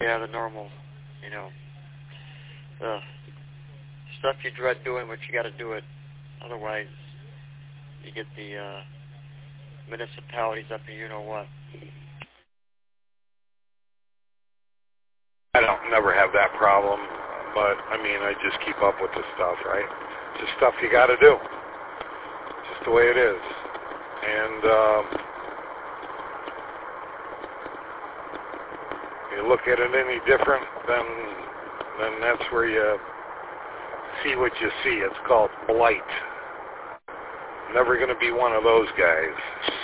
Yeah, the normal, the stuff you dread doing, but you got to do it. Otherwise, you get the municipalities up to you-know-what. I don't never have that problem, but, I just keep up with the stuff, right? It's just stuff you got to do. It's just the way it is. And you look at it any different, then that's where you see what you see. It's called blight. Never going to be one of those guys.